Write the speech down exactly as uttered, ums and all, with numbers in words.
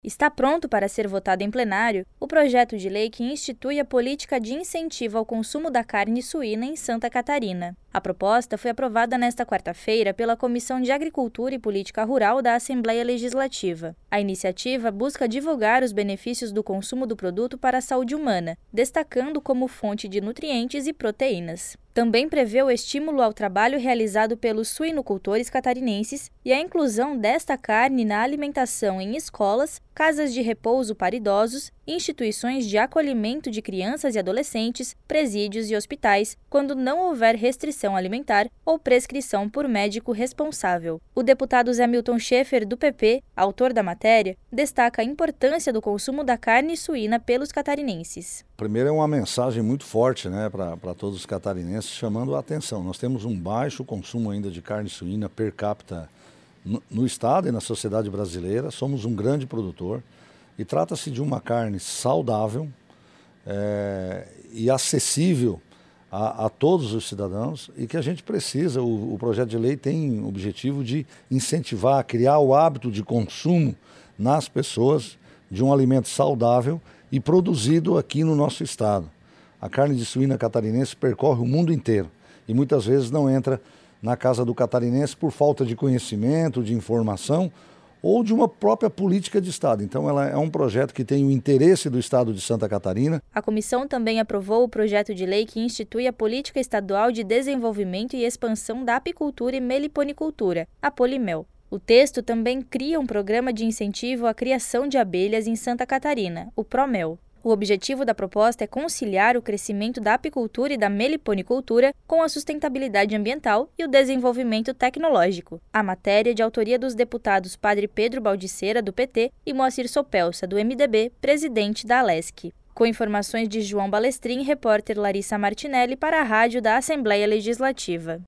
Está pronto para ser votado em plenário o projeto de lei que institui a política de incentivo ao consumo da carne suína em Santa Catarina. A proposta foi aprovada nesta quarta-feira pela Comissão de Agricultura e Política Rural da Assembleia Legislativa. A iniciativa busca divulgar os benefícios do consumo do produto para a saúde humana, destacando como fonte de nutrientes e proteínas. Também prevê o estímulo ao trabalho realizado pelos suinocultores catarinenses e a inclusão desta carne na alimentação em escolas, casas de repouso para idosos, instituições de acolhimento de crianças e adolescentes, presídios e hospitais, quando não houver restrição alimentar ou prescrição por médico responsável. O deputado Zé Milton Schaefer, do P P, autor da matéria, destaca a importância do consumo da carne suína pelos catarinenses. Primeiro é uma mensagem muito forte, né, para todos os catarinenses, chamando a atenção. Nós temos um baixo consumo ainda de carne suína per capita no, no estado e na sociedade brasileira. Somos um grande produtor e trata-se de uma carne saudável é, e acessível a, a todos os cidadãos e que a gente precisa. O, o projeto de lei tem o objetivo de incentivar, criar o hábito de consumo nas pessoas de um alimento saudável e produzido aqui no nosso estado. A carne de suína catarinense percorre o mundo inteiro e muitas vezes não entra na casa do catarinense por falta de conhecimento, de informação ou de uma própria política de estado. Então ela é um projeto que tem o interesse do estado de Santa Catarina. A comissão também aprovou o projeto de lei que institui a Política Estadual de Desenvolvimento e Expansão da Apicultura e Meliponicultura, a Polimel. O texto também cria um programa de incentivo à criação de abelhas em Santa Catarina, o Promel. O objetivo da proposta é conciliar o crescimento da apicultura e da meliponicultura com a sustentabilidade ambiental e o desenvolvimento tecnológico. A matéria é de autoria dos deputados Padre Pedro Baldiceira, do P T, e Moacir Sopelsa, do M D B, presidente da Alesc. Com informações de João Balestrin, repórter Larissa Martinelli para a Rádio da Assembleia Legislativa.